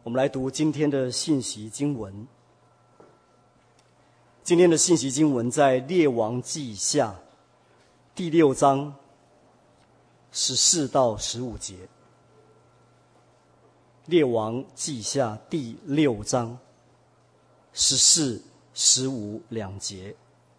我们来读今天的信息经文。今天的信息经文在列王记下第6章14到15节。列王记下第6章14、15两节。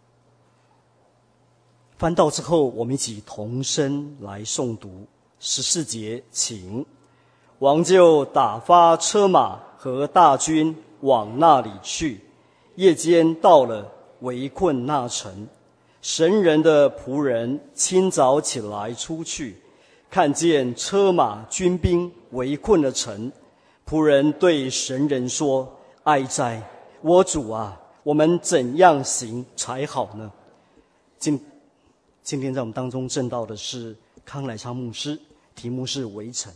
翻到之后，我们一起同声来诵读。14节，请。王就打发车马和大军往那里去，夜间到了，围困那城。神人的仆人清早起来出去，看见车马军兵围困了城。仆人对神人说：哀哉，我主啊，我们怎样行才好呢？今天在我们当中证道的是康乃昌牧师，题目是围城。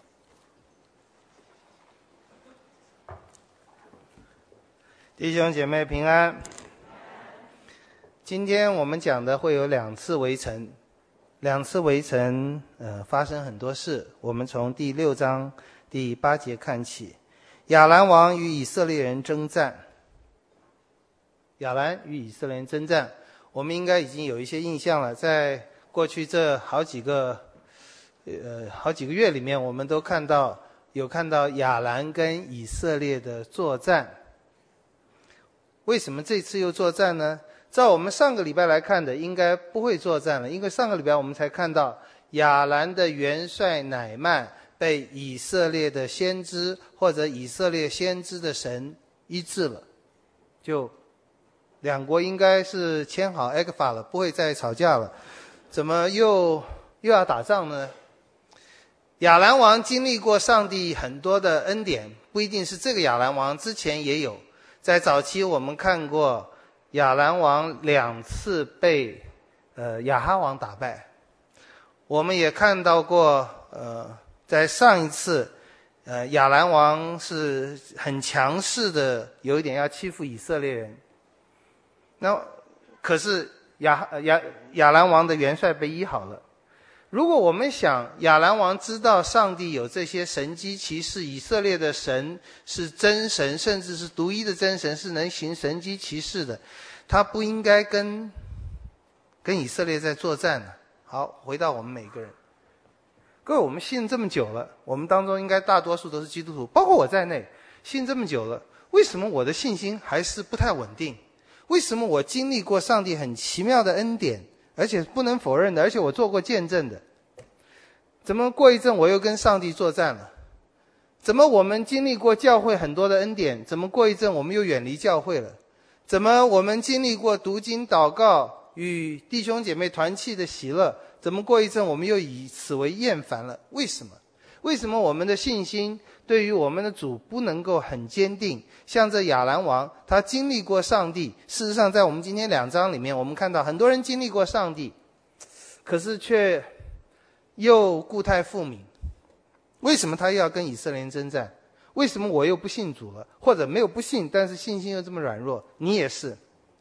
弟兄姐妹平安。今天我们讲的会有2次围城，2次围城发生很多事。我们从第6章第8节看起。亚兰王与以色列人征战。亚兰与以色列人征战，我们应该已经有一些印象了。在过去这好几个月里面，我们都看到亚兰跟以色列的作战。为什么这次又作战呢？照我们上个礼拜来看的，应该不会作战了，因为上个礼拜我们才看到亚兰的元帅乃曼被以色列的先知或者以色列先知的神医治了，就两国应该是签好 ECFA 了，不会再吵架了。怎么又要打仗呢？亚兰王经历过上帝很多的恩典，不一定是这个亚兰王，之前也有。在早期我们看过亚兰王2次被亚哈王打败，我们也看到过在上一次亚兰王是很强势的，有一点要欺负以色列人。那可是亚兰王的元帅被医好了。如果我们想亚兰王知道上帝有这些神迹奇事，以色列的神是真神，甚至是独一的真神，是能行神迹奇事的，他不应该跟以色列在作战呢。好，回到我们每个人。各位，我们信这么久了，我们当中应该大多数都是基督徒，包括我在内，信这么久了，为什么我的信心还是不太稳定？为什么我经历过上帝很奇妙的恩典，而且不能否认的，而且我做过见证的，怎么过一阵我又跟上帝作战了？怎么我们经历过教会很多的恩典，怎么过一阵我们又远离教会了？怎么我们经历过读经祷告与弟兄姐妹团契的喜乐，怎么过一阵我们又以此为厌烦了？为什么？为什么我们的信心对于我们的主不能够很坚定？像这亚兰王，他经历过上帝。事实上在我们今天2章里面，我们看到很多人经历过上帝，可是却又故态复萌。为什么他又要跟以色列人征战？为什么我又不信主了？或者没有不信，但是信心又这么软弱？你也是。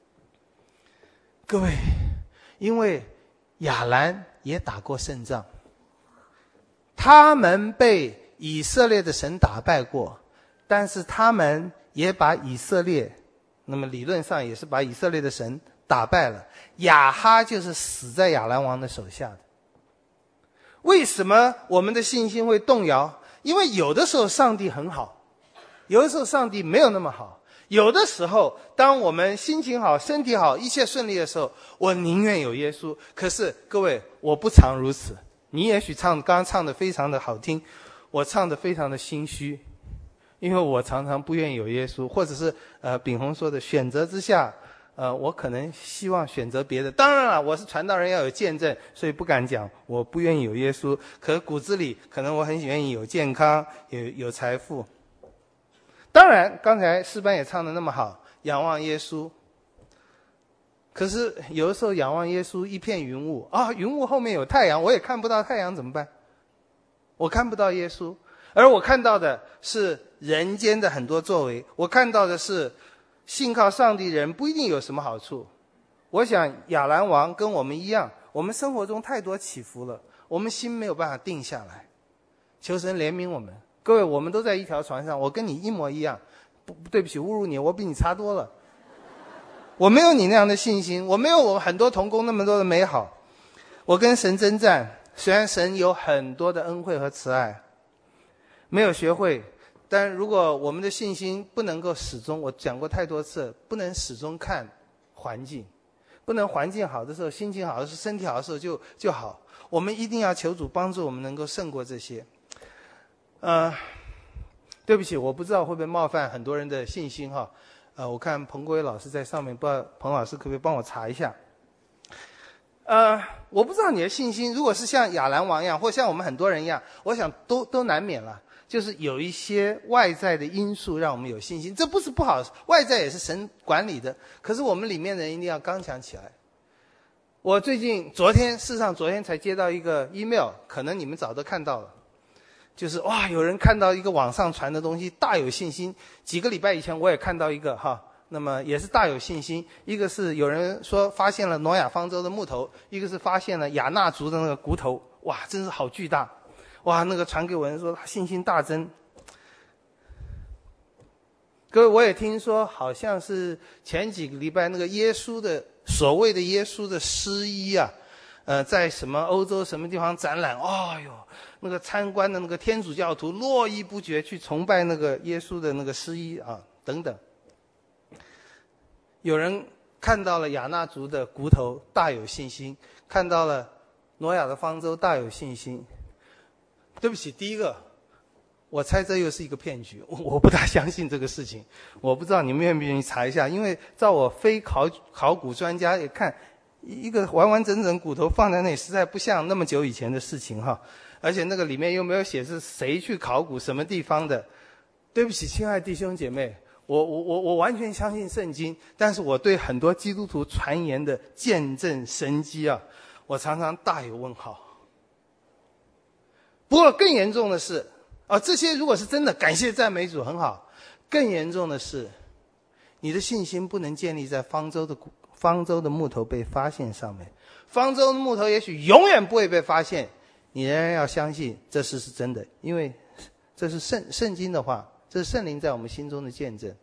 各位，因为亚兰也打过胜仗，他们被以色列的神打败过，但是他们也把以色列，那么理论上也是把以色列的神打败了。亚哈就是死在亚兰王的手下的。为什么我们的信心会动摇？因为有的时候上帝很好，有的时候上帝没有那么好。有的时候当我们心情好，身体好，一切顺利的时候，我宁愿有耶稣。可是各位，我不常如此。你也许刚刚唱得非常的好听，我唱得非常的心虚，因为我常常不愿意有耶稣，或者是炳宏说的选择之下，我可能希望选择别的。当然了，我是传道人，要有见证，所以不敢讲我不愿意有耶稣。可是骨子里可能我很愿意有健康，有财富。当然刚才诗班也唱得那么好，仰望耶稣。可是有的时候仰望耶稣一片云雾啊，云雾后面有太阳，我也看不到太阳怎么办？我看不到耶稣，而我看到的是人间的很多作为，我看到的是信靠上帝人不一定有什么好处。我想亚兰王跟我们一样，我们生活中太多起伏了，我们心没有办法定下来。求神怜悯我们， 各位，我们都在一条船上，我跟你一模一样。对不起，侮辱你，我比你差多了。我没有你那样的信心，我没有我很多同工那么多的美好。我跟神征战，虽然神有很多的恩惠和慈爱，没有学会，但如果我们的信心不能够始终，我讲过太多次，不能始终看环境，不能环境好的时候，心情好的时候，身体好的时候就好。我们一定要求主帮助我们能够胜过这些。对不起，我不知道会不会冒犯很多人的信心哈。我看彭国伟老师在上面，不知道彭老师可不可以帮我查一下。我不知道你的信心，如果是像亚兰王一样，或像我们很多人一样，我想都难免了。就是有一些外在的因素让我们有信心，这不是不好，外在也是神管理的。可是我们里面的人一定要刚强起来。我事实上昨天才接到一个 email， 可能你们早都看到了。就是哇，有人看到一个网上传的东西，大有信心。几个礼拜以前我也看到一个哈，那么也是大有信心。一个是有人说发现了挪亚方舟的木头，一个是发现了亚纳族的那个骨头，哇，真是好巨大！哇，那个传给我人说他信心大增。各位，我也听说好像是前几个礼拜那个所谓的耶稣的诗衣啊，在什么欧洲什么地方展览，哎呦，那个参观的那个天主教徒络绎不绝去崇拜那个耶稣的那个诗衣啊，等等。有人看到了亚纳族的骨头，大有信心；看到了挪亚的方舟，大有信心。对不起，第一个，我猜这又是一个骗局，我不大相信这个事情。我不知道你们愿不愿意查一下，因为照我非考古专家也看，一个完完整整骨头放在那里，实在不像那么久以前的事情哈。而且那个里面又没有写是谁去考古什么地方的。对不起，亲爱的弟兄姐妹，我完全相信圣经，但是我对很多基督徒传言的见证神迹啊，我常常大有问号。不过更严重的是，这些如果是真的，感谢赞美主，很好。更严重的是，你的信心不能建立在方舟的木头被发现上面。方舟的木头也许永远不会被发现，你仍然要相信这事是真的，因为这是圣经的话，这是圣灵在我们心中的见证。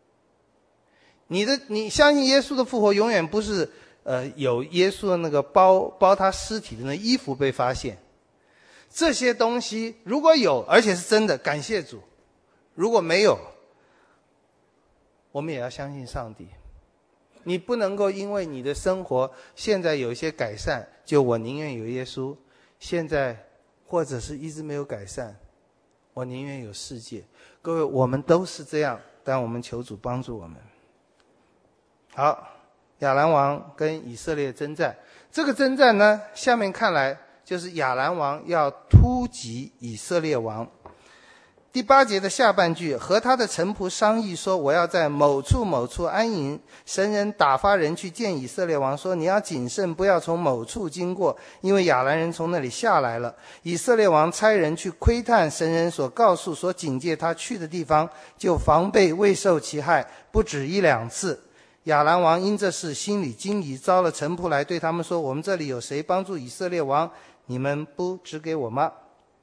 你相信耶稣的复活，永远不是有耶稣的那个包他尸体的那衣服被发现。这些东西如果有，而且是真的，感谢主；如果没有，我们也要相信上帝。你不能够因为你的生活现在有一些改善，就我宁愿有耶稣；现在或者是一直没有改善，我宁愿有世界。各位，我们都是这样，但我们求主帮助我们。好，亚兰王跟以色列征战，这个征战呢，下面看来就是亚兰王要突击以色列王。第8节的下半句，和他的臣仆商议说，我要在某处某处安营。神人打发人去见以色列王说，你要谨慎，不要从某处经过，因为亚兰人从那里下来了。以色列王差人去窥探神人所告诉所警戒他去的地方，就防备未受其害，不止1、2次。亚兰王因这事心里惊疑，招了臣仆来对他们说，我们这里有谁帮助以色列王？你们不指给我吗？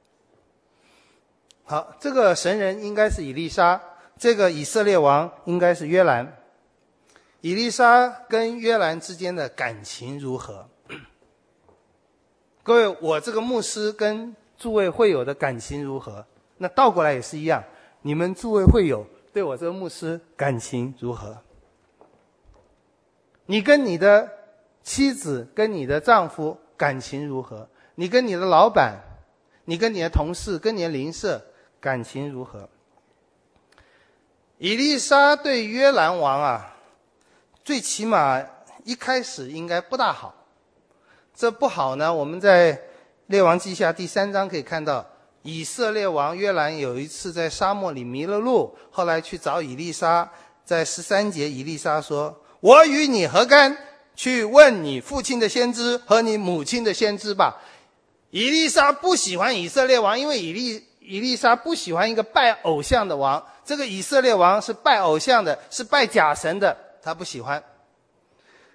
好，这个神人应该是以利沙，这个以色列王应该是约兰。以利沙跟约兰之间的感情如何？各位，我这个牧师跟诸位会友的感情如何？那倒过来也是一样，你们诸位会友对我这个牧师感情如何？你跟你的妻子跟你的丈夫感情如何？你跟你的老板，你跟你的同事，跟你的邻舍感情如何？以利沙对约兰王啊，最起码一开始应该不大好。这不好呢，我们在列王记下第3章可以看到，以色列王约兰有一次在沙漠里迷了路，后来去找以利沙，在13节以利沙说，我与你何干？去问你父亲的先知和你母亲的先知吧。以利沙不喜欢以色列王，因为以利沙不喜欢一个拜偶像的王。这个以色列王是拜偶像的，是拜假神的，他不喜欢。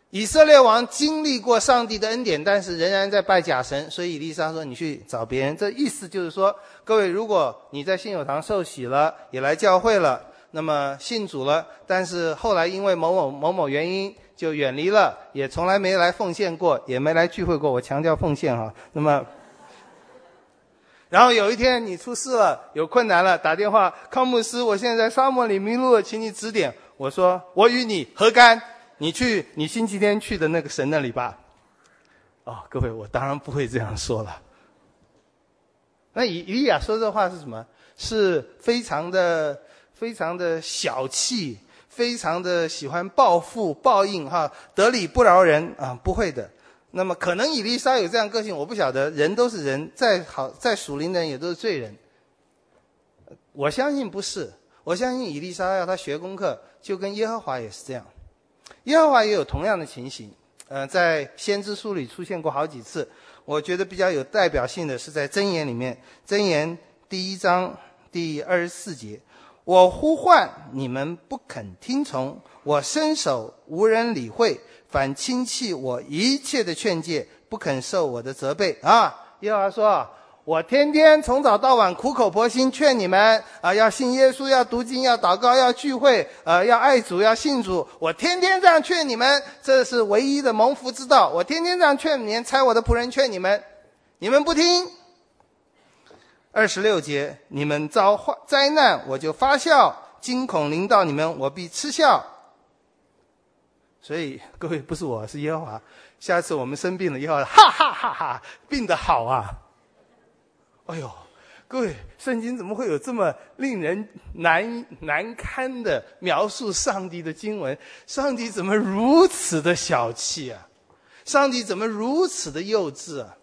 以色列王经历过上帝的恩典，但是仍然在拜假神，所以以利沙说你去找别人。这意思就是说，各位，如果你在信友堂受洗了，也来教会了，那么信主了，但是后来因为某某原因就远离了，也从来没来奉献过，也没来聚会过，我强调奉献哈。那么然后有一天你出事了，有困难了，打电话，康牧师，我现在在沙漠里迷路了，请你指点。我说我与你何干？你去你星期天去的那个神那里吧。哦，各位，我当然不会这样说了。那以利亚说这话是什么？是非常的小气，非常的喜欢报复报应哈，得理不饶人啊，不会的。那么可能以利沙有这样个性，我不晓得，人都是人，再好再属灵的人也都是罪人。我相信不是，我相信以利沙要他学功课，就跟耶和华也是这样。耶和华也有同样的情形，在先知书里出现过好几次。我觉得比较有代表性的是在箴言里面，箴言第1章第24节，我呼唤你们不肯听从，我伸手无人理会，反轻弃我一切的劝诫，不肯受我的责备啊。耶和华说，我天天从早到晚苦口婆心劝你们要信耶稣，要读经，要祷告，要聚会，要爱主，要信主。我天天这样劝你们，这是唯一的蒙福之道。我天天这样劝你们，差我的仆人劝你们，你们不听。26节，你们遭灾难，我就发笑；惊恐临到你们，我必嗤笑。所以各位，不是我，是耶和华。下次我们生病了，耶和华哈哈哈哈，病得好啊！哎呦，各位，圣经怎么会有这么令人难堪的描述上帝的经文？上帝怎么如此的小气啊？上帝怎么如此的幼稚啊？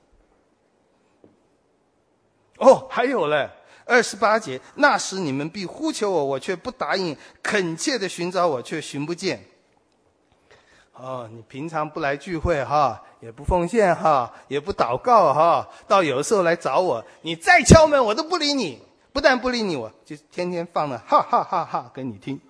哦，还有嘞，28节，那时你们必呼求我，我却不答应；恳切的寻找我，却寻不见。哦，你平常不来聚会哈，也不奉献哈，也不祷告哈，到有的时候来找我，你再敲门我都不理你，不但不理你，我就天天放了哈哈哈哈给你听，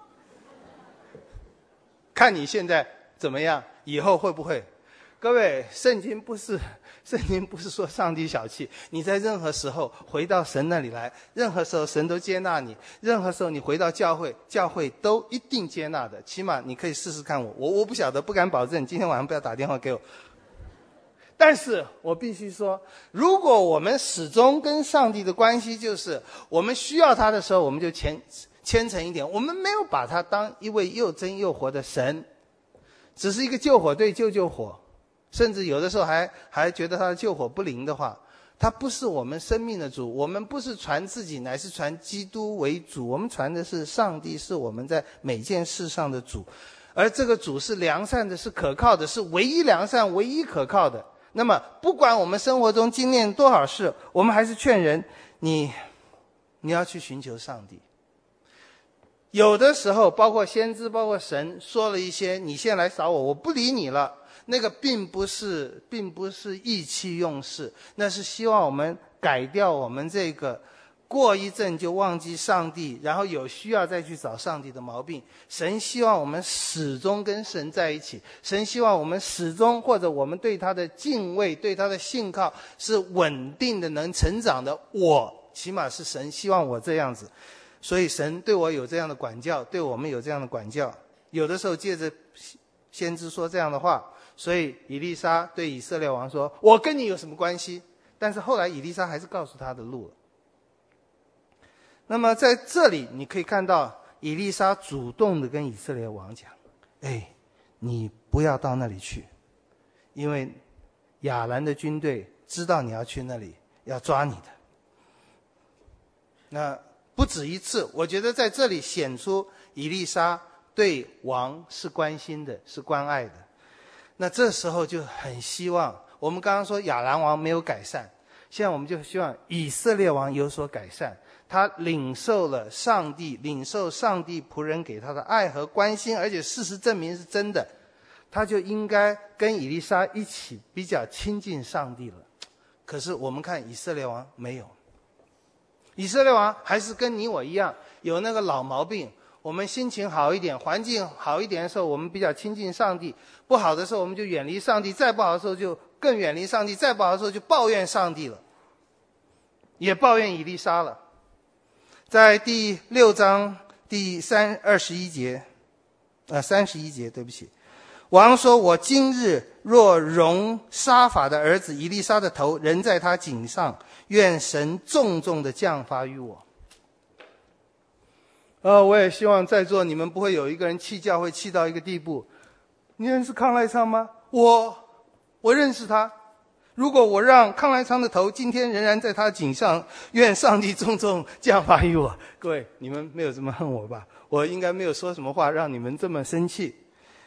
看你现在怎么样，以后会不会？各位，圣经不是说上帝小气，你在任何时候回到神那里来，任何时候神都接纳你，任何时候你回到教会，教会都一定接纳的，起码你可以试试看我不晓得，不敢保证，今天晚上不要打电话给我。但是我必须说，如果我们始终跟上帝的关系就是我们需要他的时候我们就虔诚一点，我们没有把他当一位又真又活的神，只是一个救火队救火，甚至有的时候还觉得他的救火不灵的话，他不是我们生命的主，我们不是传自己，乃是传基督为主，我们传的是上帝，是我们在每件事上的主，而这个主是良善的，是可靠的，是唯一良善唯一可靠的。那么不管我们生活中经历多少事，我们还是劝人，你要去寻求上帝。有的时候包括先知包括神说了一些，你现在来找我，我不理你了，那个并不是意气用事，那是希望我们改掉我们这个过一阵就忘记上帝，然后有需要再去找上帝的毛病。神希望我们始终跟神在一起，神希望我们始终或者我们对他的敬畏，对他的信靠是稳定的，能成长的。起码是神希望我这样子，所以神对我有这样的管教，对我们有这样的管教。有的时候借着先知说这样的话，所以以利沙对以色列王说，我跟你有什么关系？但是后来以利沙还是告诉他的路了。那么在这里你可以看到以利沙主动的跟以色列王讲，你不要到那里去，因为亚兰的军队知道你要去那里，要抓你的。那不止一次，我觉得在这里显出以利沙对王是关心的，是关爱的。那这时候就很希望，我们刚刚说亚兰王没有改善，现在我们就希望以色列王有所改善，他领受上帝仆人给他的爱和关心，而且事实证明是真的，他就应该跟以利沙一起比较亲近上帝了。可是我们看以色列王没有，以色列王还是跟你我一样有那个老毛病， 我们心情好一点，环境好一点的时候，我们比较亲近上帝；不好的时候，我们就远离上帝；再不好的时候，就更远离上帝；再不好的时候，就抱怨上帝了，也抱怨以利沙了。在第6章第31节，31节，对不起，王说：“我今日若容沙法的儿子以利沙的头仍在他颈上，愿神重重的降罚于我。”我也希望在座你们不会有一个人弃教会弃到一个地步。你认识康来昌吗？我认识他。如果我让康来昌的头今天仍然在他颈上，愿上帝重重降罚于我。各位，你们没有这么恨我吧？我应该没有说什么话让你们这么生气。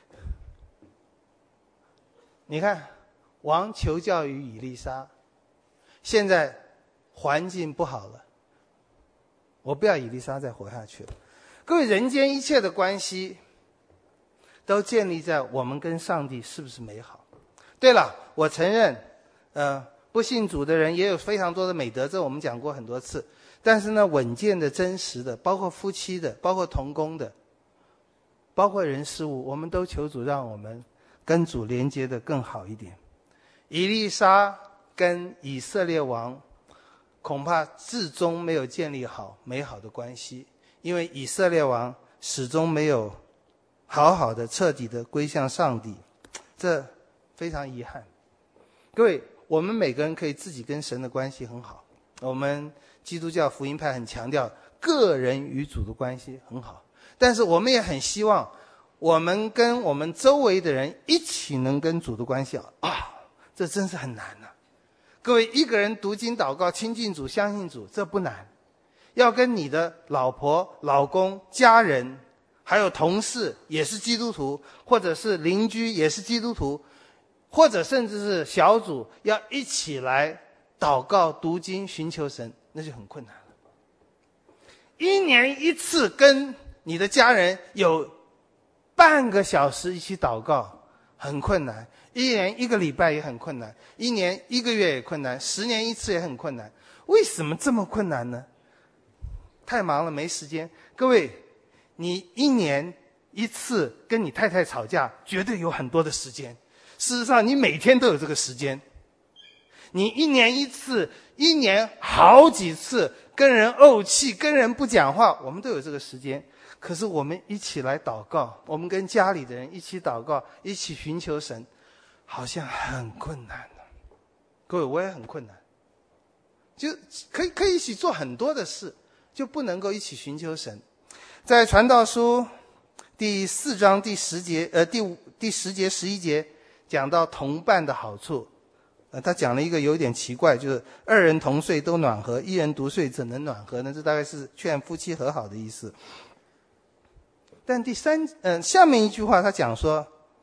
你看，王求教于以利沙，现在环境不好了，我不要以利沙再活下去了。各位，人间一切的关系都建立在我们跟上帝是不是美好。对了，我承认不信主的人也有非常多的美德，这我们讲过很多次。但是呢，稳健的、真实的，包括夫妻的，包括同工的，包括人事物，我们都求主让我们跟主连接的更好一点。以利沙跟以色列王恐怕至终没有建立好美好的关系，因为以色列王始终没有好好的彻底的归向上帝，这非常遗憾。各位，我们每个人可以自己跟神的关系很好，我们基督教福音派很强调个人与主的关系很好，但是我们也很希望我们跟我们周围的人一起能跟主的关系这真是很难啊。各位，一个人读经祷告亲近主相信主，这不难，要跟你的老婆老公家人还有同事也是基督徒，或者是邻居也是基督徒，或者甚至是小组要一起来祷告读经寻求神，那就很困难了。1年1次跟你的家人有半个小时一起祷告很困难，1年1个礼拜也很困难，1年1个月也困难，10年1次也很困难。为什么这么困难呢？太忙了没时间。各位，你1年1次跟你太太吵架绝对有很多的时间，事实上你每天都有这个时间。你1年1次1年好几次跟人怄气跟人不讲话，我们都有这个时间。可是我们一起来祷告，我们跟家里的人一起祷告，一起寻求神，好像很困难的。各位，我也很困难，就可以一起做很多的事，就不能够一起寻求神。在传道书第4章第10节第10节11节讲到同伴的好处。他讲了一个有点奇怪，就是2人同睡都暖和，1人独睡怎能暖和呢？这大概是劝夫妻和好的意思。但下面一句话他讲说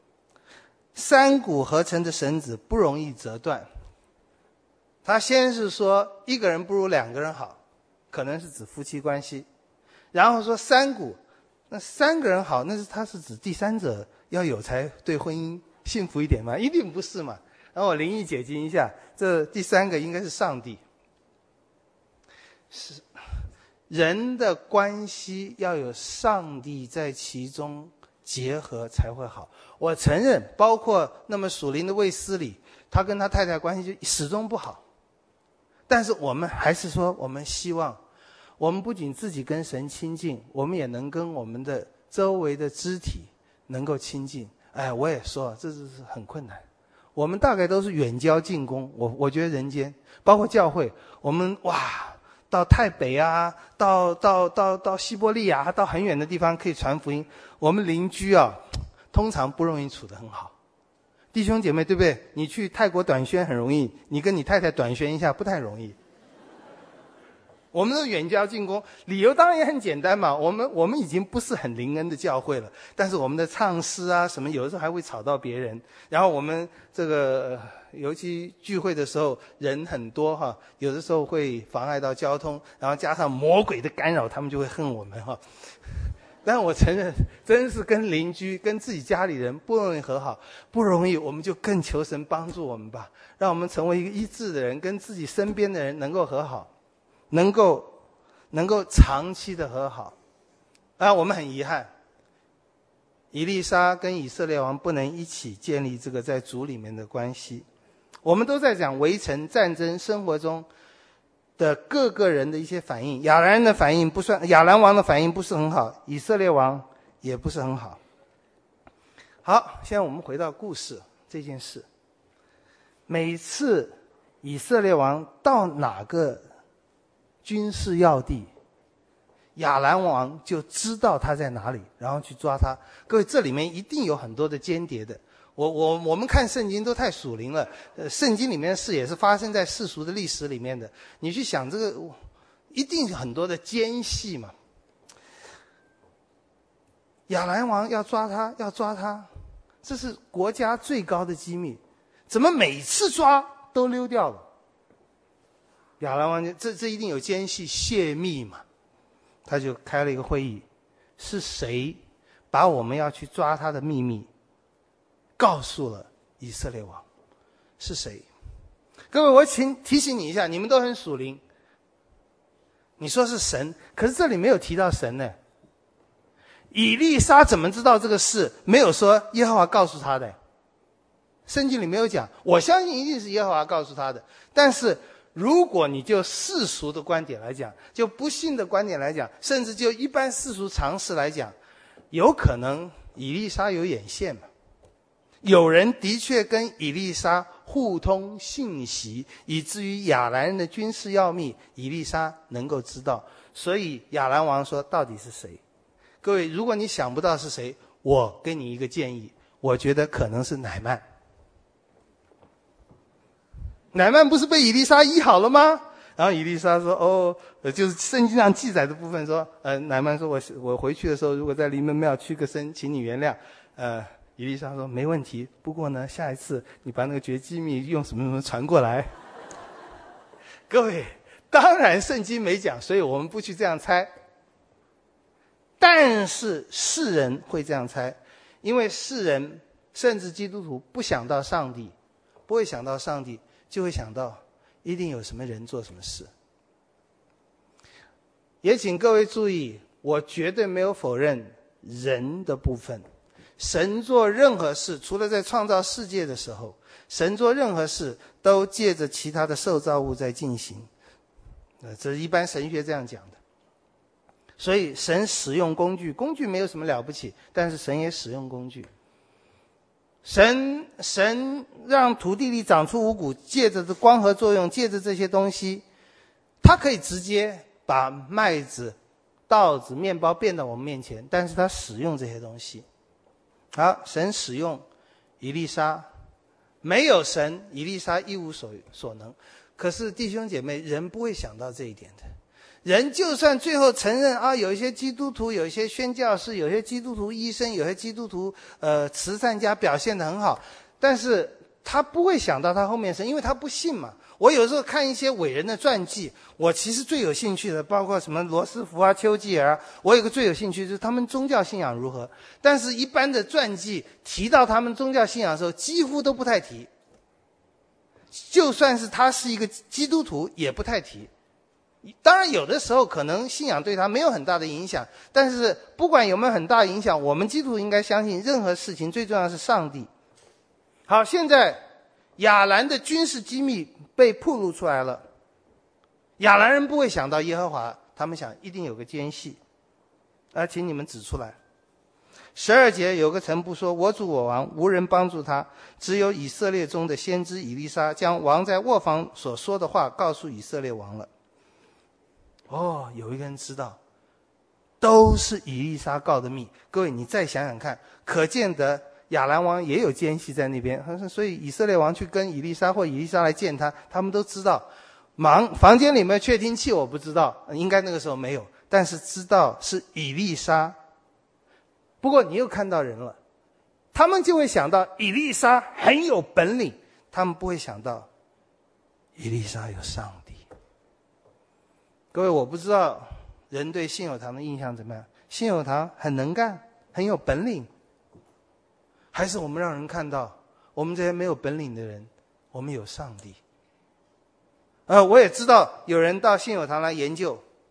，3股合成的绳子不容易折断。他先是说1个人不如2个人好，可能是指夫妻关系，然后说3股，那3个人好，他是指第三者要有才对婚姻幸福一点吗？一定不是嘛。然后我灵异解经一下，这第3个应该是上帝。是人的关系要有上帝在其中结合才会好。我承认，包括那么属灵的卫斯理，他跟他太太关系就始终不好。但是我们还是说，我们希望我们不仅自己跟神亲近，我们也能跟我们的周围的肢体能够亲近。我也说这是很困难。我们大概都是远交近攻，我觉得人间包括教会，我们到泰北啊，到西伯利亚，到很远的地方可以传福音。我们邻居通常不容易处得很好。弟兄姐妹，对不对？你去泰国短宣很容易，你跟你太太短宣一下不太容易。我们都远交近攻，理由当然也很简单嘛。我们已经不是很灵恩的教会了，但是我们的唱诗啊什么，有的时候还会吵到别人。然后我们这个尤其聚会的时候人很多有的时候会妨碍到交通，然后加上魔鬼的干扰，他们就会恨我们但我承认，真是跟邻居跟自己家里人不容易和好，不容易，我们就更求神帮助我们吧，让我们成为一个一致的人，跟自己身边的人能够和好，能够长期的和好。 我们很遗憾，以利沙跟以色列王不能一起建立这个在主里面的关系。我们都在讲围城战争生活中的各个人的一些反应，亚兰王的反应不是很好，以色列王也不是很好。好，现在我们回到故事这件事。每次以色列王到哪个军事要地，亚兰王就知道他在哪里，然后去抓他。各位，这里面一定有很多的间谍的。我们看圣经都太属灵了，圣经里面的事也是发生在世俗的历史里面的。你去想这个，一定很多的奸细嘛。亚兰王要抓他，这是国家最高的机密，怎么每次抓都溜掉了？亚兰王这一定有奸细泄密嘛，他就开了一个会议，是谁把我们要去抓他的秘密告诉了以色列王？是谁？各位，我提醒你一下，你们都很属灵，你说是神，可是这里没有提到神呢。以利沙怎么知道这个事？没有说耶和华告诉他的，圣经里没有讲。我相信一定是耶和华告诉他的，但是如果你就世俗的观点来讲，就不信的观点来讲，甚至就一般世俗常识来讲，有可能以利沙有眼线嘛？有人的确跟以利沙互通信息，以至于亚兰人的军事要密，以利沙能够知道。所以亚兰王说，到底是谁？各位，如果你想不到是谁，我给你一个建议，我觉得可能是乃縵。乃縵不是被以利沙医好了吗？然后以利沙说，就是圣经上记载的部分说，乃縵说，我回去的时候，如果在临门庙屈个身，请你原谅。以利沙说没问题，不过呢，下一次你把那个绝机密用什么什么传过来。各位，当然圣经没讲，所以我们不去这样猜。但是世人会这样猜，因为世人甚至基督徒不想到上帝，不会想到上帝，就会想到一定有什么人做什么事。也请各位注意，我绝对没有否认人的部分。神做任何事，除了在创造世界的时候，神做任何事都借着其他的受造物在进行。这是一般神学这样讲的。所以神使用工具，工具没有什么了不起，但是神也使用工具。神让土地里长出五谷，借着这光合作用，借着这些东西，他可以直接把麦子、稻子、面包变到我们面前，但是他使用这些东西。好，神使用以利沙，没有神，以利沙一无所能。可是弟兄姐妹，人不会想到这一点的。人就算最后承认有一些基督徒，有一些宣教士，有些基督徒医生，有些基督徒慈善家表现得很好，但是他不会想到他后面神，因为他不信嘛。我有时候看一些伟人的传记，我其实最有兴趣的包括什么罗斯福啊、丘吉尔啊，我有个最有兴趣就是他们宗教信仰如何。但是一般的传记提到他们宗教信仰的时候，几乎都不太提，就算是他是一个基督徒也不太提。当然有的时候可能信仰对他没有很大的影响，但是不管有没有很大的影响，我们基督徒应该相信任何事情最重要的是上帝。好，现在亚兰的军事机密被暴露出来了，亚兰人不会想到耶和华，他们想一定有个奸细，请你们指出来。12节有个臣仆说，我主我王无人帮助他，只有以色列中的先知以利沙将王在卧房所说的话告诉以色列王了。有一个人知道，都是以利沙告的密。各位你再想想看，可见得亚兰王也有奸细在那边，所以以色列王去跟以利沙或以利沙来见他，他们都知道。房间里面确听器我不知道，应该那个时候没有，但是知道是以利沙。不过你又看到人了，他们就会想到以利沙很有本领，他们不会想到以利沙有上帝。各位，我不知道人对信友堂的印象怎么样，信友堂很能干，很有本领，还是我们让人看到我们这些没有本领的人，我们有上帝。我也知道有人到信友堂来研究，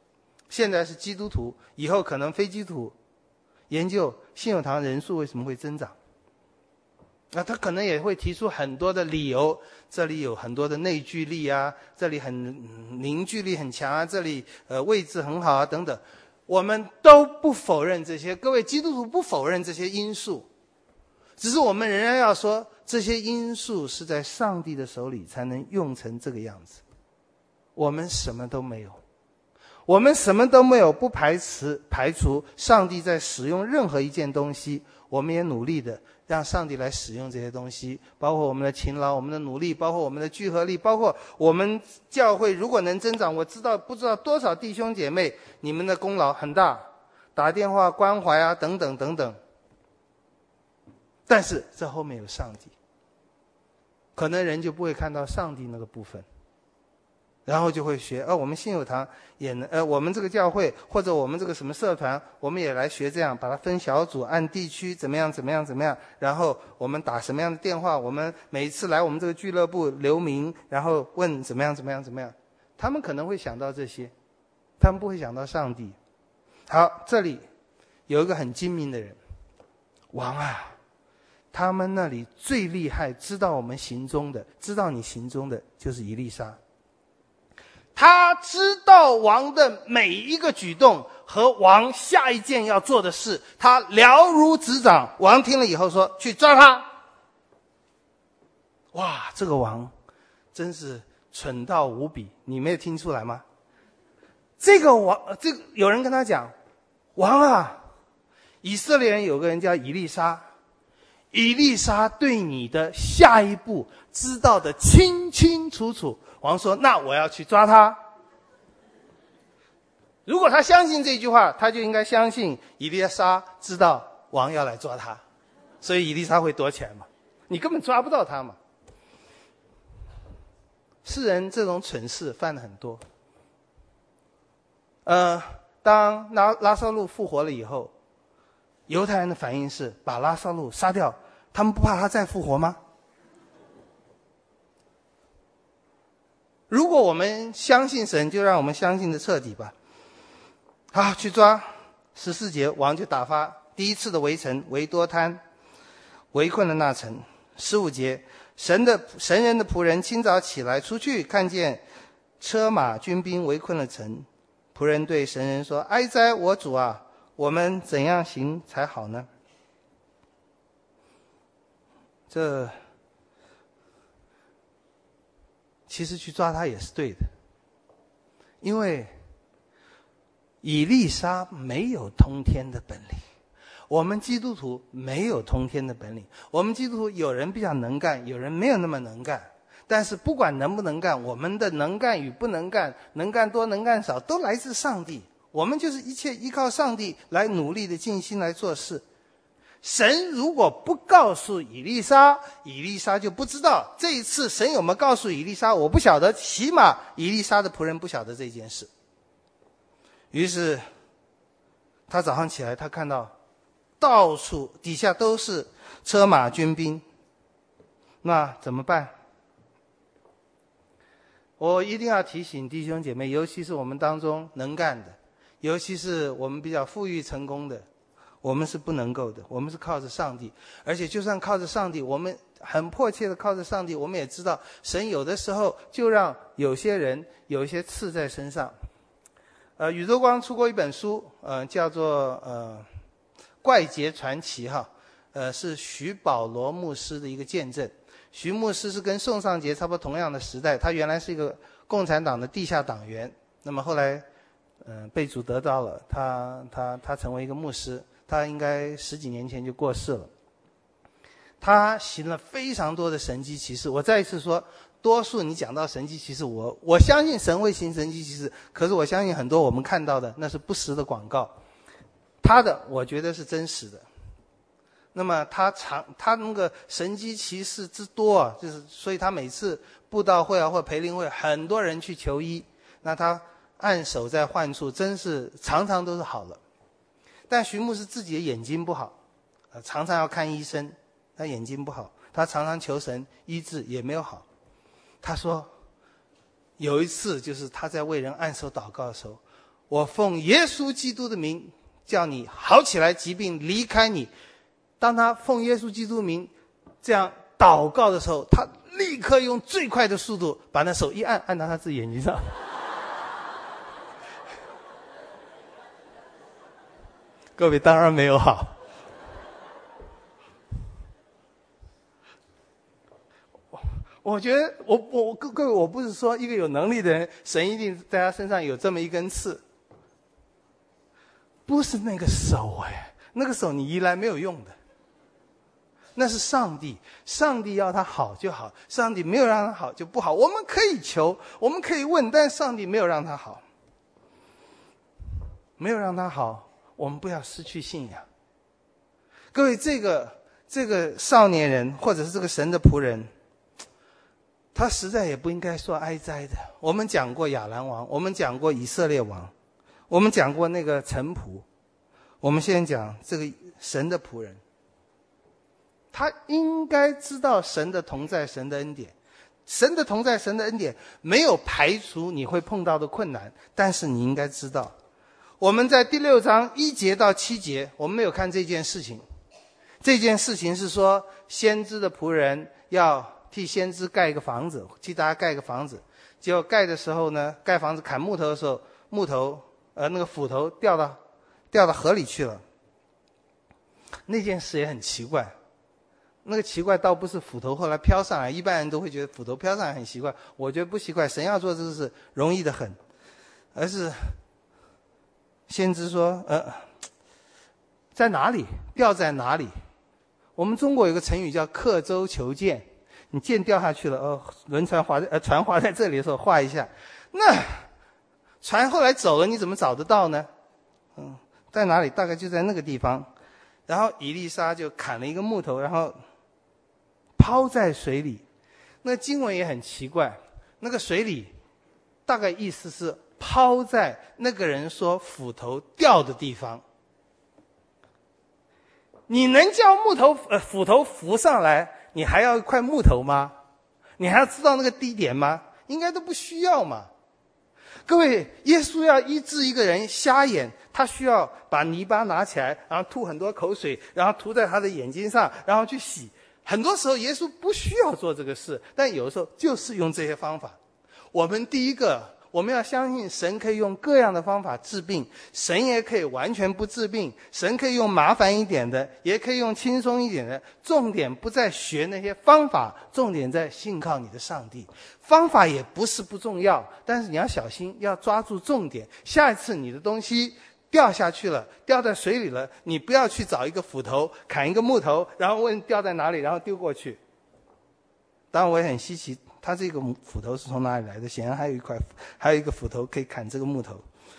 现在是基督徒，以后可能非基督徒，研究信友堂人数为什么会增长。他可能也会提出很多的理由，这里有很多的内聚力啊，这里凝聚力很强啊，这里位置很好啊等等。我们都不否认这些，各位基督徒不否认这些因素，只是我们仍然要说，这些因素是在上帝的手里才能用成这个样子。我们什么都没有，我们什么都没有，不排除上帝在使用任何一件东西，我们也努力的让上帝来使用这些东西，包括我们的勤劳，我们的努力，包括我们的聚合力，包括我们教会如果能增长，我不知道多少弟兄姐妹，你们的功劳很大，打电话关怀啊等等等等。但是这后面有上帝，可能人就不会看到上帝那个部分，然后就会学我们信友堂也能我们这个教会或者我们这个什么社团，我们也来学这样，把它分小组，按地区怎么样，然后我们打什么样的电话，我们每一次来我们这个俱乐部留名，然后问怎么样。他们可能会想到这些，他们不会想到上帝。好，这里有一个很精明的人，王啊，他们那里最厉害，知道我们行踪的，知道你行踪的就是以利沙。他知道王的每一个举动和王下一件要做的事，他了如指掌。王听了以后说，去抓他。哇，这个王真是蠢到无比，你没有听出来吗？这个有人跟他讲，王啊，以色列人有个人叫以利沙，以利沙对你的下一步知道的清清楚楚。王说，那我要去抓他。如果他相信这句话，他就应该相信以利沙知道王要来抓他，所以以利沙会躲起来嘛，你根本抓不到他嘛。世人这种蠢事犯了很多。当拉撒路复活了以后，犹太人的反应是把拉撒路杀掉，他们不怕他再复活吗？如果我们相信神，就让我们相信的彻底吧。好，去抓。14节，王就打发第一次的围城，围多滩，围困了那城。15节，神人的仆人清早起来出去，看见车马军兵围困了城。仆人对神人说，哀哉我主啊，我们怎样行才好呢？这其实去抓他也是对的，因为以利沙没有通天的本领，我们基督徒没有通天的本领。我们基督徒有人比较能干，有人没有那么能干，但是不管能不能干，我们的能干与不能干，能干多能干少，都来自上帝。我们就是一切依靠上帝来努力的尽心来做事。神如果不告诉以利沙，以利沙就不知道。这一次神有没有告诉以利沙，我不晓得，起码以利沙的仆人不晓得这件事。于是他早上起来，他看到到处底下都是车马军兵，那怎么办？我一定要提醒弟兄姐妹，尤其是我们当中能干的，尤其是我们比较富裕成功的，我们是不能够的，我们是靠着上帝。而且就算靠着上帝，我们很迫切的靠着上帝，我们也知道神有的时候就让有些人有一些刺在身上。宇宙光出过一本书，叫做怪杰传奇哈，是徐保罗牧师的一个见证。徐牧师是跟宋尚节差不多同样的时代，他原来是一个共产党的地下党员，那么后来被主得到了，他成为一个牧师，他应该10几年前就过世了。他行了非常多的神迹奇事。我再一次说，多数你讲到神迹奇事，我相信神会行神迹奇事，可是我相信很多我们看到的那是不实的广告，他的我觉得是真实的。那么他那个神迹奇事之多啊，就是所以他每次布道会啊或培灵会，很多人去求医，那他按手在患处，真是常常都是好了。但徐牧师自己的眼睛不好，常常要看医生，他眼睛不好，他常常求神医治也没有好。他说有一次就是他在为人按手祷告的时候， 我奉耶稣基督的名叫你好起来，疾病离开你。当他奉耶稣基督的名这样祷告的时候，他立刻用最快的速度把那手一按，按到他自己眼睛上。各位当然没有好。我觉得各位，我不是说一个有能力的人，神一定在他身上有这么一根刺，不是那个手那个手你移来没有用的，那是上帝，上帝要他好就好，上帝没有让他好就不好。我们可以求，我们可以问，但上帝没有让他好，没有让他好，我们不要失去信仰。各位，这个少年人或者是这个神的仆人，他实在也不应该说哀哉的。我们讲过亚兰王，我们讲过以色列王，我们讲过那个臣仆，我们现在讲这个神的仆人，他应该知道神的同在，神的恩典。神的同在，神的恩典没有排除你会碰到的困难，但是你应该知道，我们在第6章1节到7节，我们没有看这件事情。这件事情是说，先知的仆人要替先知盖一个房子，替大家盖一个房子。结果盖的时候呢，盖房子砍木头的时候，木头那个斧头掉到河里去了。那件事也很奇怪，那个奇怪倒不是斧头后来飘上来，一般人都会觉得斧头飘上来很奇怪，我觉得不奇怪，神要做这个事容易得很，而是先知说在哪里，掉在哪里。我们中国有个成语叫刻舟求剑，你剑掉下去了，轮船船划在这里的时候画一下，那船后来走了，你怎么找得到呢？在哪里？大概就在那个地方。然后以利沙就砍了一个木头，然后抛在水里。那经文也很奇怪，那个水里大概意思是抛在那个人说斧头掉的地方。你能叫斧头浮上来，你还要一块木头吗？你还要知道那个地点吗？应该都不需要嘛。各位，耶稣要医治一个人瞎眼，他需要把泥巴拿起来，然后吐很多口水，然后涂在他的眼睛上，然后去洗。很多时候耶稣不需要做这个事，但有的时候就是用这些方法。我们第一个，我们要相信神可以用各样的方法治病，神也可以完全不治病，神可以用麻烦一点的，也可以用轻松一点的。重点不在学那些方法，重点在信靠你的上帝。方法也不是不重要，但是你要小心，要抓住重点。下一次你的东西掉下去了，掉在水里了，你不要去找一个斧头砍一个木头，然后问掉在哪里，然后丢过去。当然我也很稀奇，他这个斧头是从哪里来的？显然还有一个斧头可以砍这个木头。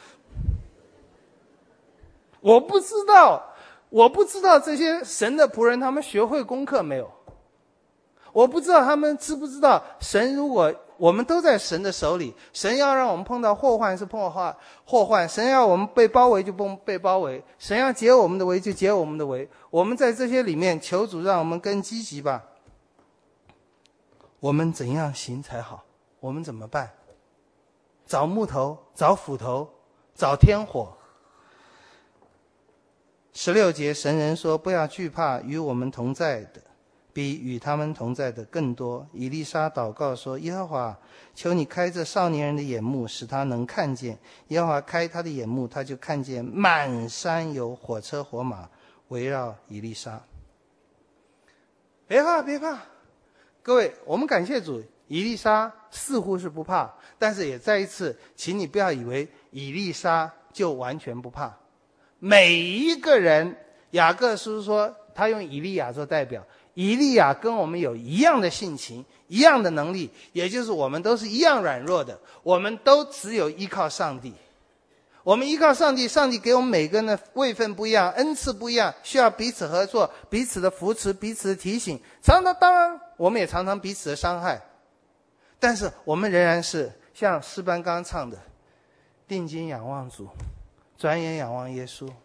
我不知道这些神的仆人他们学会功课没有？我不知道他们知不知道，神如果我们都在神的手里，神要让我们碰到祸患是碰到祸患，神要我们被包围就被包围，神要解我们的围就解我们的围。我们在这些里面求主让我们更积极吧。我们怎样行才好？我们怎么办？找木头，找斧头，找天火。16节，神人说，不要惧怕，与我们同在的比与他们同在的更多。以利沙祷告说，耶和华，求你开这少年人的眼目，使他能看见。耶和华开他的眼目，他就看见满山有火车火马围绕以利沙。别怕别怕，各位，我们感谢主，以利沙似乎是不怕，但是也再一次，请你不要以为以利沙就完全不怕。每一个人，雅各书说他用以利亚做代表，以利亚跟我们有一样的性情，一样的能力，也就是我们都是一样软弱的，我们都只有依靠上帝。我们依靠上帝，上帝给我们每个人的位分不一样，恩赐不一样，需要彼此合作，彼此的扶持，彼此的提醒。当然我们也常常彼此的伤害，但是我们仍然是像诗班刚刚唱的，定睛仰望主，转眼仰望耶稣。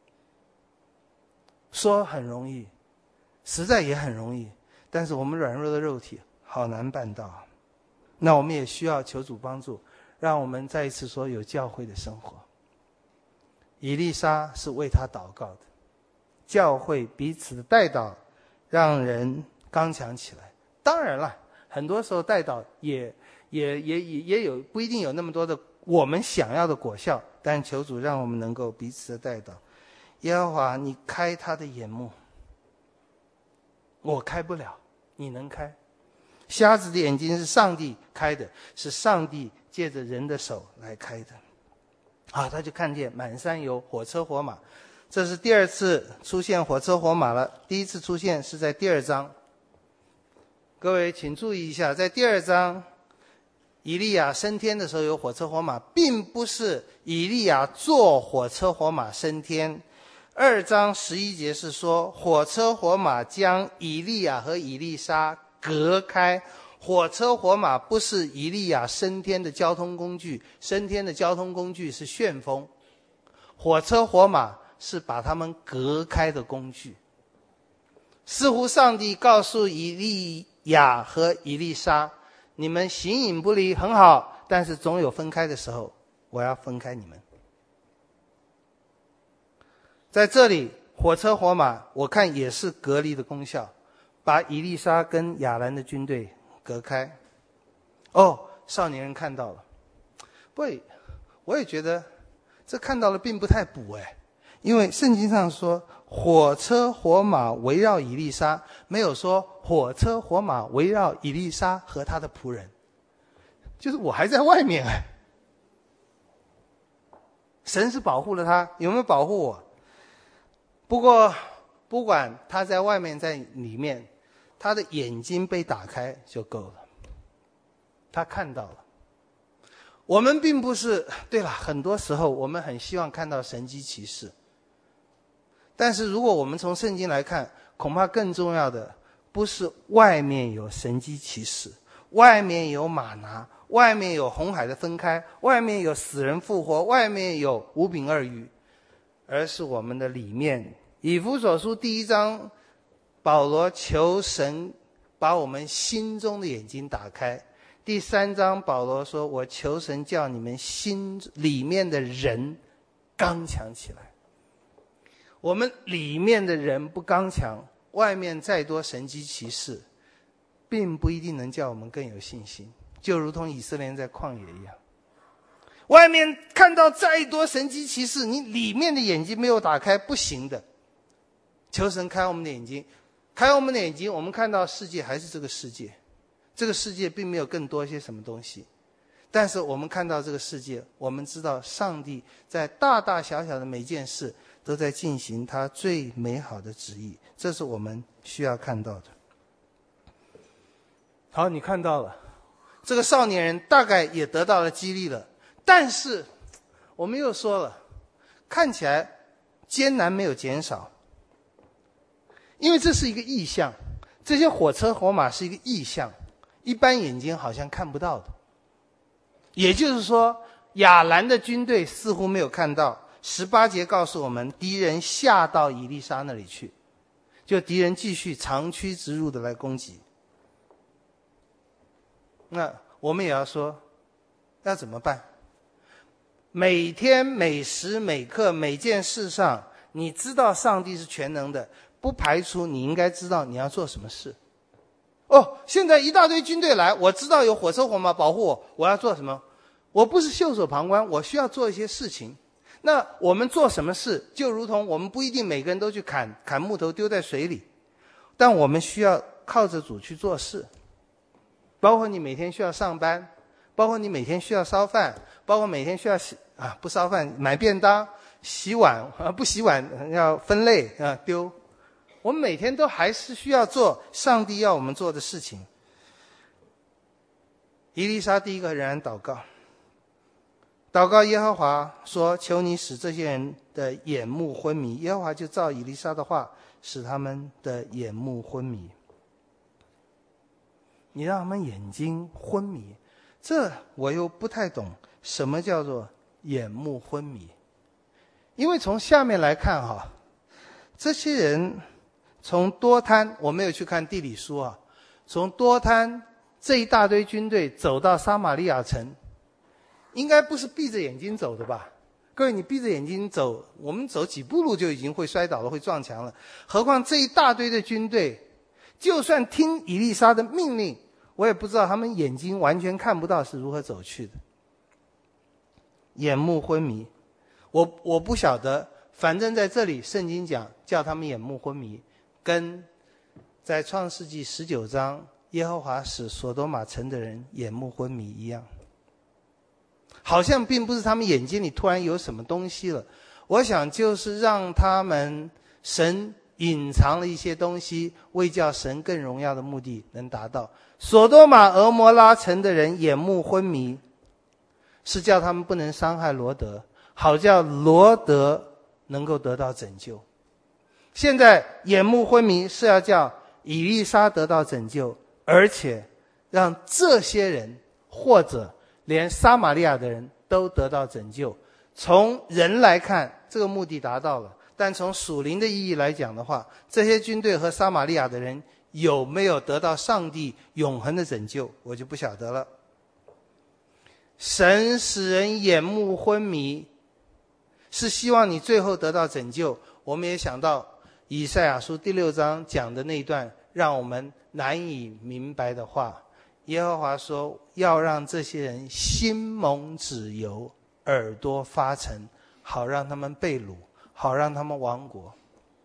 说很容易，实在也很容易，但是我们软弱的肉体好难办到。那我们也需要求主帮助，让我们再一次说有教会的生活。 以利沙是为他祷告的。教会彼此的代祷让人刚强起来。当然了，很多时候代祷也有不一定有那么多的我们想要的果效，但求主让我们能够彼此的代祷。耶和华，你开他的眼目，我开不了，你能开。瞎子的眼睛是上帝开的，是上帝借着人的手来开的。他就看见满山有火车火马。这是第二次出现火车火马了，第一次出现是在第2章。各位请注意一下，在第2章以利亚升天的时候有火车火马，并不是以利亚坐火车火马升天。2章11节是说火车火马将以利亚和以利沙隔开。火车火马不是以利亚升天的交通工具，升天的交通工具是旋风，火车火马是把他们隔开的工具。似乎上帝告诉以利亚和以利沙，你们形影不离很好，但是总有分开的时候，我要分开你们。在这里火车火马我看也是隔离的功效，把以利沙跟亚兰的军队隔开。少年人看到了，不过我也觉得这看到了并不太补因为圣经上说火车火马围绕以利沙，没有说火车火马围绕以利沙和他的仆人，就是我还在外面神是保护了他，有没有保护我？不过不管他在外面在里面，他的眼睛被打开就够了，他看到了。我们并不是，对了，很多时候我们很希望看到神迹奇事，但是如果我们从圣经来看，恐怕更重要的不是外面有神迹奇事，外面有玛拿，外面有红海的分开，外面有死人复活，外面有5饼2鱼，而是我们的里面。以弗所书第1章，保罗求神把我们心中的眼睛打开。第3章保罗说，我求神叫你们心里面的人刚强起来。我们里面的人不刚强，外面再多神迹奇事并不一定能叫我们更有信心，就如同以色列人在旷野一样。外面看到再多神迹奇事，你里面的眼睛没有打开不行的。求神开我们的眼睛，开我们的眼睛，我们看到世界还是这个世界，这个世界并没有更多些什么东西，但是我们看到这个世界，我们知道上帝在大大小小的每件事都在进行他最美好的旨意，这是我们需要看到的。好，你看到了，这个少年人大概也得到了激励了，但是我们又说了，看起来艰难没有减少，因为这是一个意象，这些火车火马是一个意象，一般眼睛好像看不到的。也就是说，亚兰的军队似乎没有看到。18节告诉我们，敌人下到以利沙那里去，就敌人继续长驱直入的来攻击。那我们也要说，要怎么办？每天每时每刻每件事上，你知道上帝是全能的，不排除你应该知道你要做什么事。现在一大堆军队来，我知道有火车火马保护我，我要做什么？我不是袖手旁观，我需要做一些事情。那我们做什么事，就如同我们不一定每个人都去砍木头丢在水里，但我们需要靠着主去做事。包括你每天需要上班，包括你每天需要烧饭，包括每天需要不烧饭买便当，洗碗不洗碗要分类丢。我们每天都还是需要做上帝要我们做的事情。以利沙第一个仍然祷告耶和华说，求你使这些人的眼目昏迷。耶和华就照以利沙的话，使他们的眼目昏迷。你让他们眼睛昏迷，这我又不太懂什么叫做眼目昏迷。因为从下面来看这些人从多滩，我没有去看地理书从多滩这一大堆军队走到撒玛利亚城，应该不是闭着眼睛走的吧？ 各位，你闭着眼睛走，我们走几步路就已经会摔倒了，会撞墙了，何况这一大堆的军队，就算听以利沙的命令，我也不知道他们眼睛完全看不到是如何走去的，眼目昏迷。我不晓得，反正在这里圣经讲叫他们眼目昏迷，跟在创世纪19章耶和华使所多玛城的人眼目昏迷一样，好像并不是他们眼睛里突然有什么东西了，我想就是让他们神隐藏了一些东西，为叫神更荣耀的目的能达到。所多玛俄摩拉城的人眼目昏迷，是叫他们不能伤害罗德，好叫罗德能够得到拯救。现在眼目昏迷是要叫以利沙得到拯救，而且让这些人或者连撒玛利亚的人都得到拯救。从人来看，这个目的达到了，但从属灵的意义来讲的话，这些军队和撒玛利亚的人有没有得到上帝永恒的拯救，我就不晓得了。神使人眼目昏迷，是希望你最后得到拯救。我们也想到以赛亚书第6章讲的那一段让我们难以明白的话，耶和华说要让这些人心蒙脂油，耳朵发沉，好让他们被掳，好让他们亡国。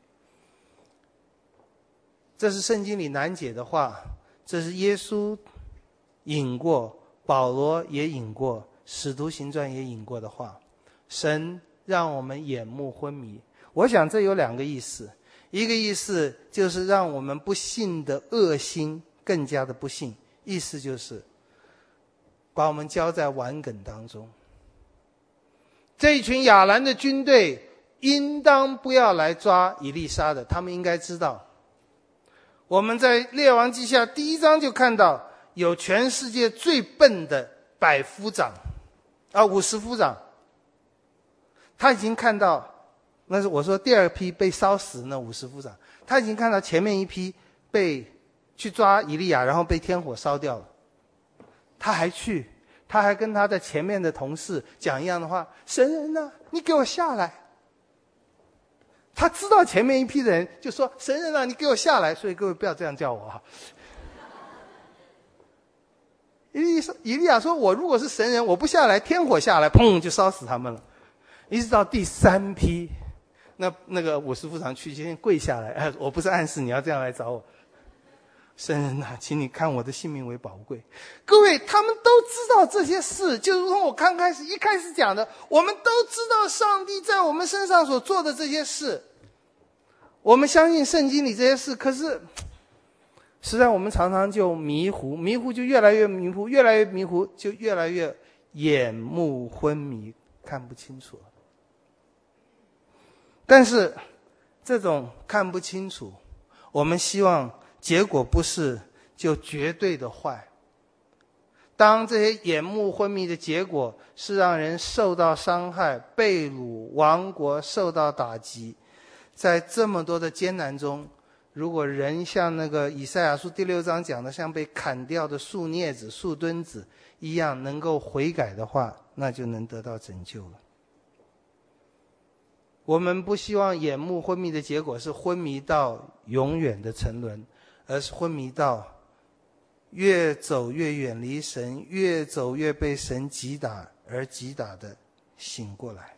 这是圣经里难解的话，这是耶稣引过，保罗也引过，使徒行传也引过的话。神让我们眼目昏迷，我想这有2个意思。一个意思就是让我们不信的恶心更加的不信，意思就是把我们交在顽梗当中。这一群亚兰的军队应当不要来抓以利沙的，他们应该知道，我们在列王记下第1章就看到有全世界最笨的50夫长，他已经看到，那是我说第2批被烧死的那50夫长，他已经看到前面一批被去抓以利亚，然后被天火烧掉了，他还跟他的前面的同事讲一样的话，神人啊，你给我下来。他知道前面一批人就说，神人啊，你给我下来。所以各位不要这样叫我。以利亚说，我如果是神人，我不下来，天火下来，砰就烧死他们了。一直到第3批，那个50夫长去先跪下来，我不是暗示你要这样来找我，神人啊，请你看我的性命为宝贵。各位，他们都知道这些事，就如同我一开始讲的，我们都知道上帝在我们身上所做的这些事，我们相信圣经里这些事，可是实在我们常常就迷糊就越来越迷糊，越来越迷糊就越来越眼目昏迷，看不清楚了。但是这种看不清楚，我们希望结果不是就绝对的坏。当这些眼目昏迷的结果是让人受到伤害、被掳、亡国、受到打击，在这么多的艰难中，如果人像那个以赛亚书第6章讲的，像被砍掉的树镊子、树墩子一样能够悔改的话，那就能得到拯救了。我们不希望眼目昏迷的结果是昏迷到永远的沉沦，而是昏迷到越走越远离神，越走越被神击打，而击打的醒过来。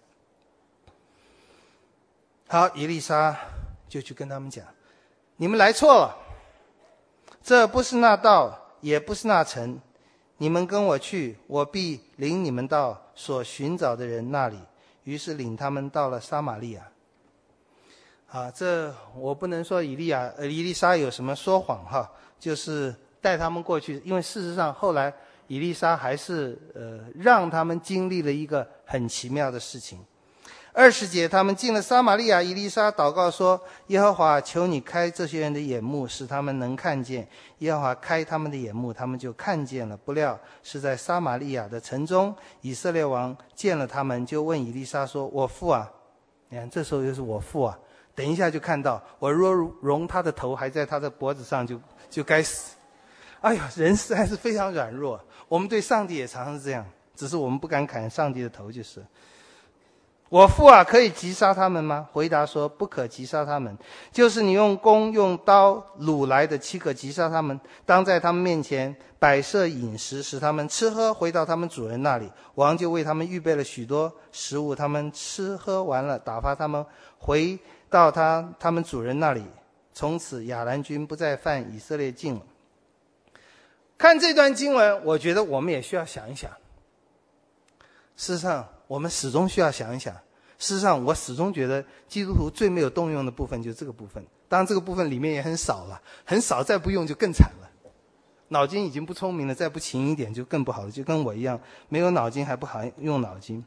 好，以利沙就去跟他们讲，你们来错了，这不是那道，也不是那城，你们跟我去，我必领你们到所寻找的人那里。于是领他们到了撒玛利亚。这我不能说以利沙有什么说谎哈，就是带他们过去，因为事实上后来以利沙还是让他们经历了一个很奇妙的事情。20节，他们进了撒玛利亚，以利沙祷告说，耶和华，求你开这些人的眼目，使他们能看见。耶和华开他们的眼目，他们就看见了。不料是在撒玛利亚的城中，以色列王见了他们，就问以利沙说，我父啊，你看这时候又是我父啊，等一下就看到，我若容他的头还在他的脖子上，就该死。哎呦，人实在是非常软弱，我们对上帝也常常是这样，只是我们不敢砍上帝的头就是。 我父啊，可以击杀他们吗？回答说，不可击杀他们，就是你用弓用刀掳来的，岂可击杀他们？当在他们面前摆设饮食，使他们吃喝，回到他们主人那里。王就为他们预备了许多食物，他们吃喝完了，打发他们回到他们主人那里。从此亚兰军不再犯以色列境了。看这段经文，我觉得我们也需要想一想。事实上我们始终需要想一想。事实上我始终觉得基督徒最没有动用的部分就是这个部分，当然这个部分里面也很少了，很少，再不用就更惨了。脑筋已经不聪明了，再不勤一点就更不好了，就跟我一样，没有脑筋还不好用脑筋。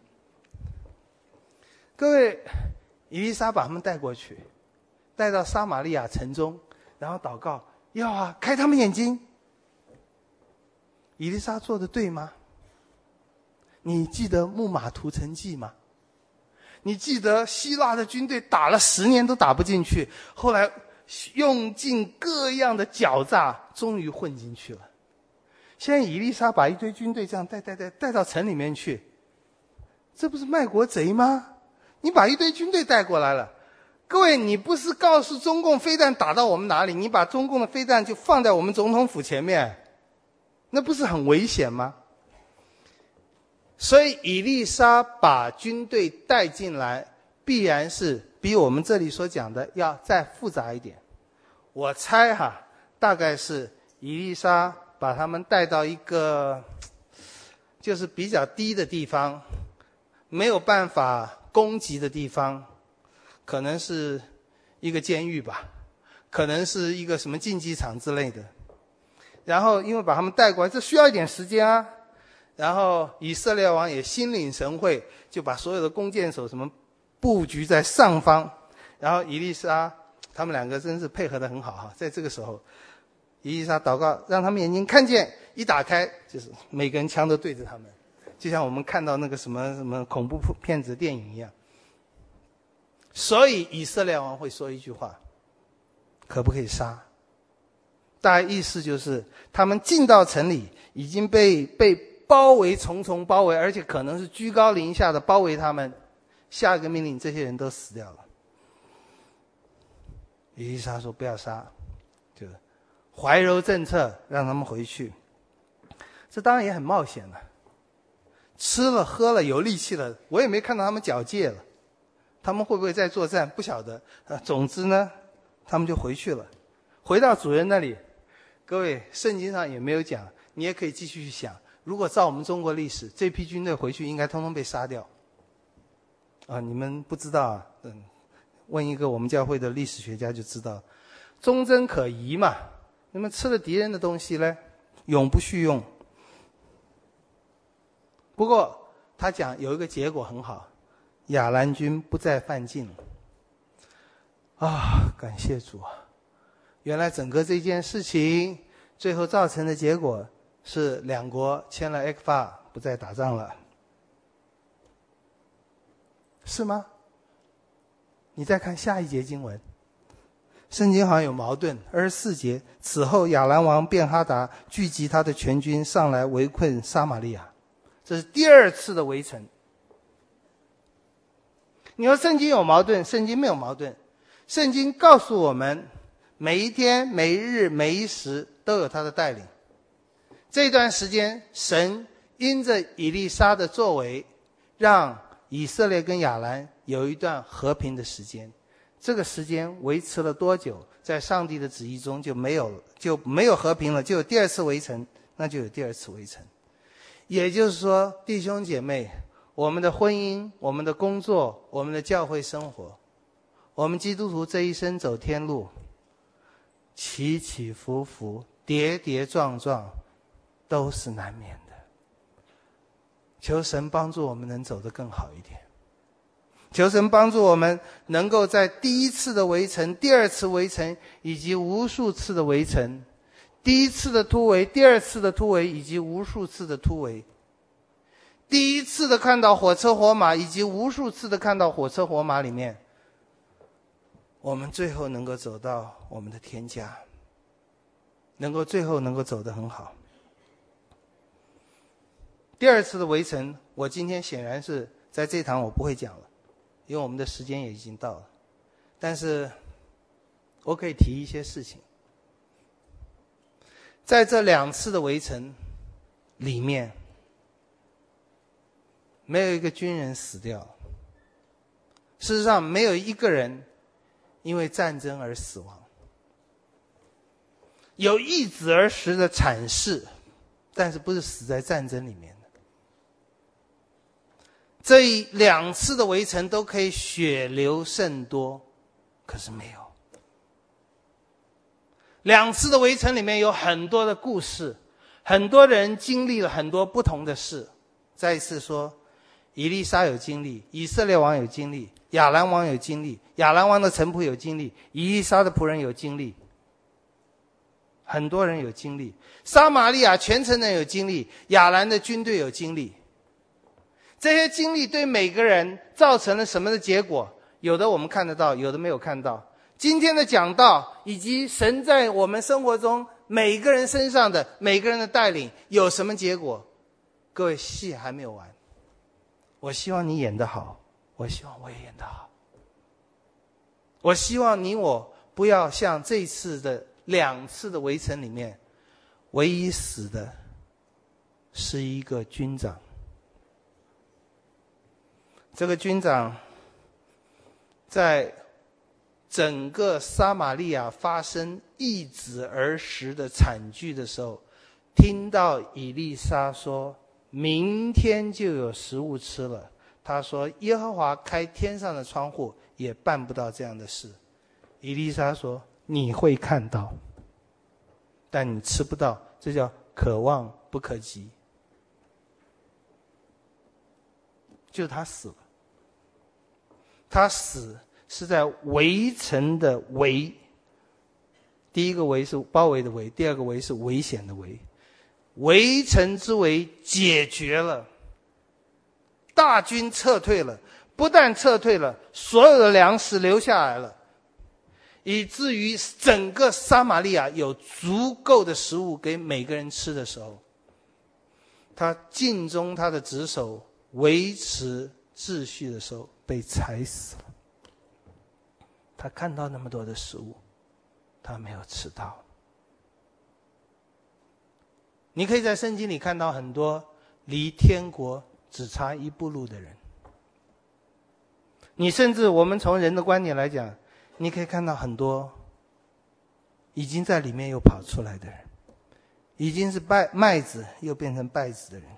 各位，以利沙把他们带过去，带到撒玛利亚城中，然后祷告，要啊，开他们眼睛。以利沙做的对吗？你记得木马屠城记吗？你记得希腊的军队打了10年都打不进去，后来用尽各样的狡诈，终于混进去了。现在以利沙把一堆军队这样带到城里面去，这不是卖国贼吗？你把一堆军队带过来了，各位，你不是告诉中共飞弹打到我们哪里，你把中共的飞弹就放在我们总统府前面，那不是很危险吗？所以以利沙把军队带进来，必然是比我们这里所讲的要再复杂一点。我猜大概是以利沙把他们带到一个就是比较低的地方，没有办法攻击的地方，可能是一个监狱吧，可能是一个什么竞技场之类的。然后因为把他们带过来，这需要一点时间啊。然后以色列王也心领神会，就把所有的弓箭手什么布局在上方。然后以利沙他们两个真是配合得很好在这个时候，以利沙祷告，让他们眼睛看见，一打开就是每个人枪都对着他们，就像我们看到那个什么恐怖片子电影一样。所以以色列王会说一句话，可不可以杀？大概意思就是他们进到城里，已经被包围，重重包围，而且可能是居高临下的包围他们。下一个命令，这些人都死掉了。以利沙说不要杀，就怀柔政策，让他们回去。这当然也很冒险了，吃了喝了有力气了，我也没看到他们缴械了，他们会不会再作战不晓得。总之呢，他们就回去了，回到主人那里。各位，圣经上也没有讲，你也可以继续去想，如果照我们中国历史，这批军队回去应该通通被杀掉。你们不知道问一个我们教会的历史学家就知道，忠贞可疑嘛，你们吃了敌人的东西呢，永不续用。不过他讲有一个结果很好，亚兰军不再犯境。感谢主啊！原来整个这件事情最后造成的结果是两国签了 ECFA， 不再打仗了，是吗？你再看下一节经文，圣经好像有矛盾。24节，此后亚兰王便哈达聚集他的全军上来围困撒玛利亚，这是第2次的围城。你说圣经有矛盾，圣经没有矛盾。圣经告诉我们，每一天每一日每一时都有他的带领。这段时间神因着以利沙的作为，让以色列跟亚兰有一段和平的时间。这个时间维持了多久，在上帝的旨意中就没有和平了，就有第2次围城，那就有第2次围城。也就是说，弟兄姐妹，我们的婚姻，我们的工作，我们的教会生活，我们基督徒这一生走天路，起起伏伏，跌跌撞撞，都是难免的。求神帮助我们能走得更好一点，求神帮助我们能够在第1次的围城、第2次围城以及无数次的围城，第1次的突围、第2次的突围以及无数次的突围，第1次的看到火车火马以及无数次的看到火车火马里面，我们最后能够走到我们的天家，最后能够走得很好。第2次的围城，我今天显然是在这堂我不会讲了， 因为我们的时间也已经到了。但是我可以提一些事情。在这2次的围城里面，没有一个军人死掉，事实上没有一个人因为战争而死亡。有易子而食的惨事，但是不是死在战争里面的。这2次的围城都可以血流甚多，可是没有。2次的围城里面有很多的故事，很多人经历了很多不同的事。再一次说，以利沙有经历，以色列王有经历，亚兰王有经历，亚兰王的臣仆有经历，以利沙的仆人有经历，很多人有经历。撒玛利亚全城人有经历，亚兰的军队有经历。这些经历对每个人造成了什么的结果？有的我们看得到，有的没有看到。今天的讲道以及神在我们生活中每个人身上的每个人的带领有什么结果？各位，戏还没有完。我希望你演得好，我希望我也演得好。我希望你我不要像这次的2次的围城里面，唯一死的是一个军长。这个军长在整个撒玛利亚发生易子而食的惨剧的时候，听到以利沙说明天就有食物吃了，他说耶和华开天上的窗户也办不到这样的事。以利沙说你会看到，但你吃不到，这叫可望不可及。就他死了。他死是在围城的围，第一个围是包围的围，第二个围是危险的围。围城之围解决了，大军撤退了，不但撤退了，所有的粮食留下来了，以至于整个撒玛利亚有足够的食物给每个人吃的时候，他尽忠他的职守，维持秩序的时候被踩死了。他看到那么多的食物，他没有吃到。你可以在圣经里看到很多离天国只差1步路的人。你甚至我们从人的观点来讲，你可以看到很多已经在里面又跑出来的人，已经是麦子又变成稗子的人。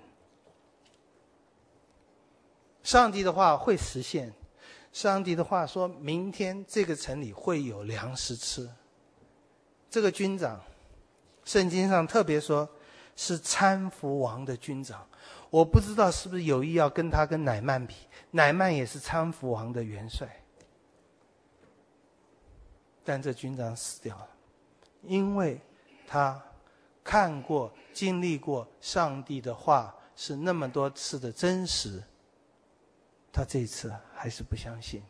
上帝的话会实现，上帝的话说明天这个城里会有粮食吃。这个军长，圣经上特别说是参服王的军长，我不知道是不是有意要跟他跟乃曼比，乃曼也是参服王的元帅。但这军长死掉了，因为他看过经历过上帝的话是那么多次的真实，他这一次还是不相信。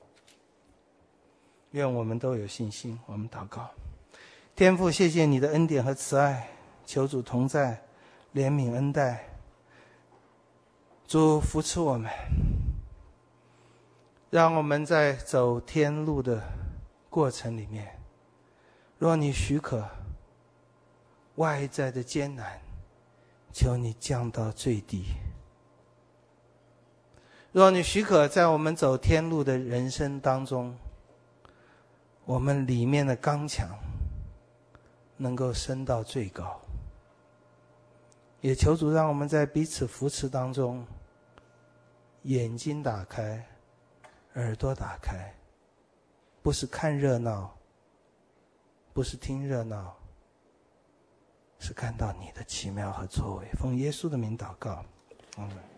愿我们都有信心，我们祷告。天父，谢谢你的恩典和慈爱，求主同在，怜悯恩待，主扶持我们，让我们在走天路的过程里面，若你许可，外在的艰难求你降到最低。若你许可，在我们走天路的人生当中，我们里面的刚强能够升到最高。也求主让我们在彼此扶持当中，眼睛打开，耳朵打开，不是看热闹，不是听热闹，是看到你的奇妙和作为。奉耶稣的名祷告，阿们。